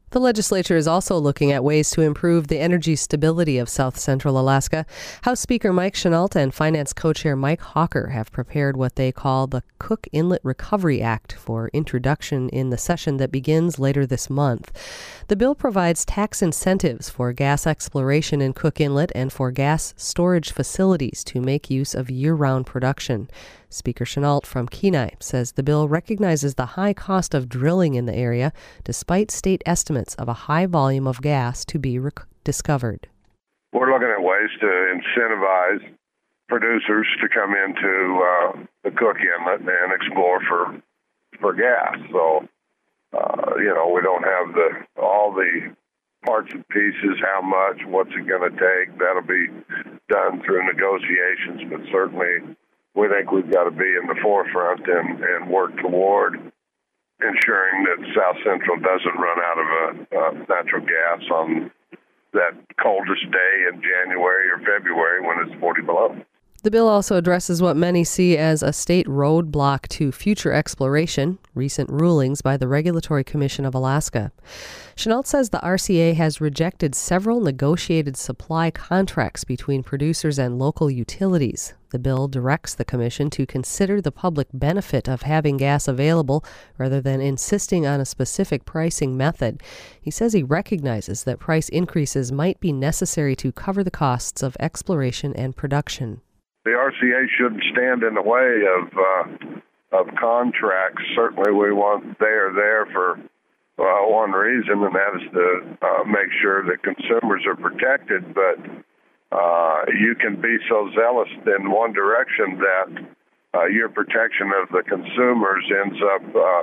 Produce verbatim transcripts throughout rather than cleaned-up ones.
The legislature is also looking at ways to improve the energy stability of South Central Alaska. House Speaker Mike Chenault and Finance Co-Chair Mike Hawker have prepared what they call the Cook Inlet Recovery Act for introduction in the session that begins later this month. The bill provides tax incentives for gas exploration in Cook Inlet and for gas storage facilities to make use of year-round production. Speaker Chenault from Kenai says the bill recognizes the high cost of drilling in the area, despite state estimates of a high volume of gas to be rec- discovered. We're looking at ways to incentivize producers to come into uh, the Cook Inlet and explore for for gas. So, uh, you know, we don't have the all the parts and pieces, how much, what's it going to take. That'll be done through negotiations, but certainly we think we've got to be in the forefront and, and work toward ensuring that South Central doesn't run out of a, uh, natural gas on that coldest day in January or February when it's forty below. The bill also addresses what many see as a state roadblock to future exploration, recent rulings by the Regulatory Commission of Alaska. Chenault says the R C A has rejected several negotiated supply contracts between producers and local utilities. The bill directs the commission to consider the public benefit of having gas available rather than insisting on a specific pricing method. He says he recognizes that price increases might be necessary to cover the costs of exploration and production. The R C A shouldn't stand in the way of uh, of contracts. Certainly we want they are there for uh, one reason, and that is to uh, make sure that consumers are protected. But uh, you can be so zealous in one direction that uh, your protection of the consumers ends up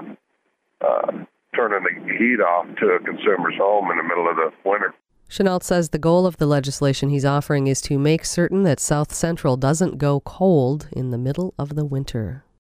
uh, uh, turning the heat off to a consumer's home in the middle of the winter. Chenault says the goal of the legislation he's offering is to make certain that South Central doesn't go cold in the middle of the winter.